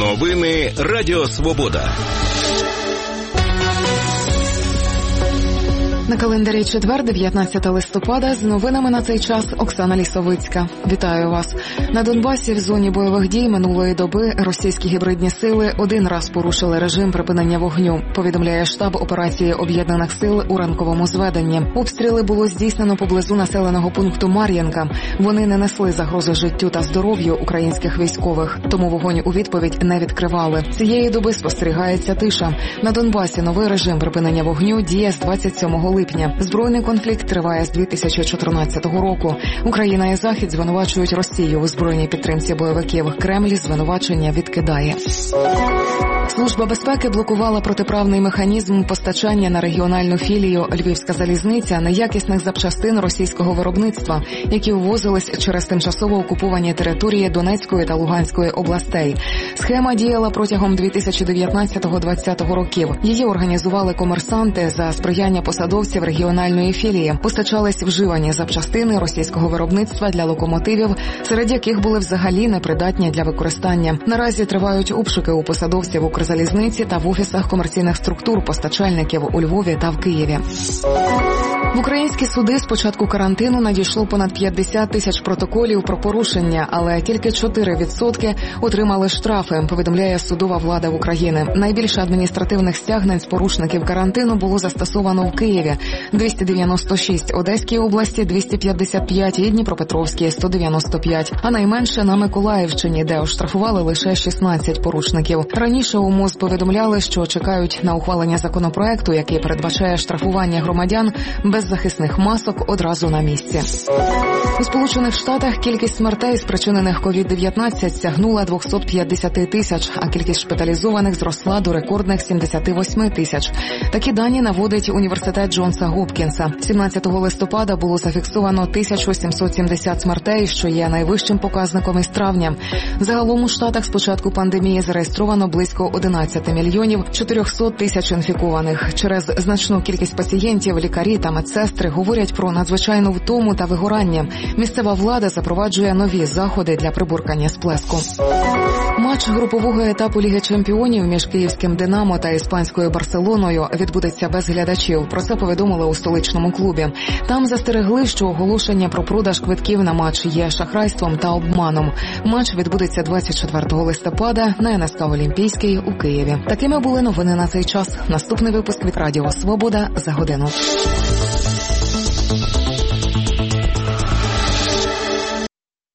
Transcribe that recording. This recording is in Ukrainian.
Новини Радіо Свобода. На календарі четвер, 19 листопада, з новинами на цей час Оксана Лісовицька. Вітаю вас. На Донбасі в зоні бойових дій минулої доби російські гібридні сили один раз порушили режим припинення вогню, повідомляє штаб операції Об'єднаних сил у ранковому зведенні. Обстріли було здійснено поблизу населеного пункту Мар'їнка. Вони не несли загрози життю та здоров'ю українських військових, тому вогонь у відповідь не відкривали. Цієї доби спостерігається тиша. На Донбасі новий режим припинення вогню діє з 27 липня. Збройний конфлікт триває з 2014 року. Україна і Захід звинувачують Росію у збройній підтримці бойовиків. Кремль звинувачення відкидає. Служба безпеки блокувала протиправний механізм постачання на регіональну філію «Львівська залізниця» неякісних запчастин російського виробництва, які ввозились через тимчасово окуповані території Донецької та Луганської областей. Схема діяла протягом 2019-2020 років. Її організували комерсанти за сприяння посадовців регіональної філії. Постачались вживані запчастини російського виробництва для локомотивів, серед яких були взагалі непридатні для використання. Наразі тривають обшуки у посадовців Укрзалізниці та в офісах комерційних структур постачальників у Львові та в Києві. В українські суди з початку карантину надійшло понад 50 тисяч протоколів про порушення, але тільки 4% отримали штрафи, повідомляє судова влада в Україні. Найбільше адміністративних стягнень з порушників карантину було застосовано в Києві – 296, Одеській області – 255 і Дніпропетровській – 195, а найменше на Миколаївщині, де оштрафували лише 16 порушників. Раніше у МОЗ повідомляли, що чекають на ухвалення законопроекту, який передбачає штрафування громадян без захисних масок одразу на місці. У Сполучених Штатах кількість смертей, спричинених COVID-19, сягнула 250 тисяч, а кількість шпиталізованих зросла до рекордних 78 тисяч. Такі дані наводить університет Джонса Гопкінса. 17 листопада було зафіксовано 1770 смертей, що є найвищим показником із травня. Загалом у Штатах з початку пандемії зареєстровано близько 11 мільйонів 400 тисяч інфікованих. Через значну кількість пацієнтів лікарі та медсестри говорять про надзвичайну втому та вигорання. Місцева влада запроваджує нові заходи для приборкання сплеску. Матч групового етапу Ліги чемпіонів між київським «Динамо» та іспанською «Барселоною» відбудеться без глядачів. Про це повідомили у столичному клубі. Там застерегли, що оголошення про продаж квитків на матч є шахрайством та обманом. Матч відбудеться 24 листопада на НСК «Олімпійський» у Києві. Такими були новини на цей час. Наступний випуск від Радіо Свобода за годину.